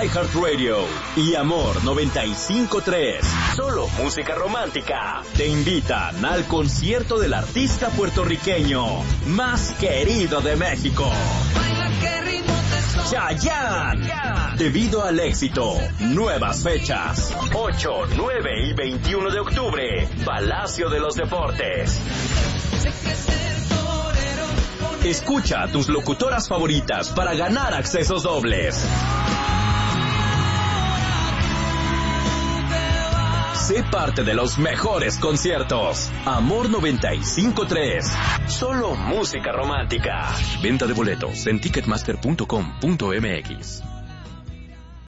iHeartRadio y Amor 95.3. Solo música romántica. Te invitan al concierto del artista puertorriqueño más querido de México, Chayanne. Debido al éxito, nuevas fechas: 8, 9 y 21 de octubre, Palacio de los Deportes. Escucha a tus locutoras favoritas para ganar accesos dobles. Sé parte de los mejores conciertos. Amor 95.3. Solo música romántica. Venta de boletos en ticketmaster.com.mx.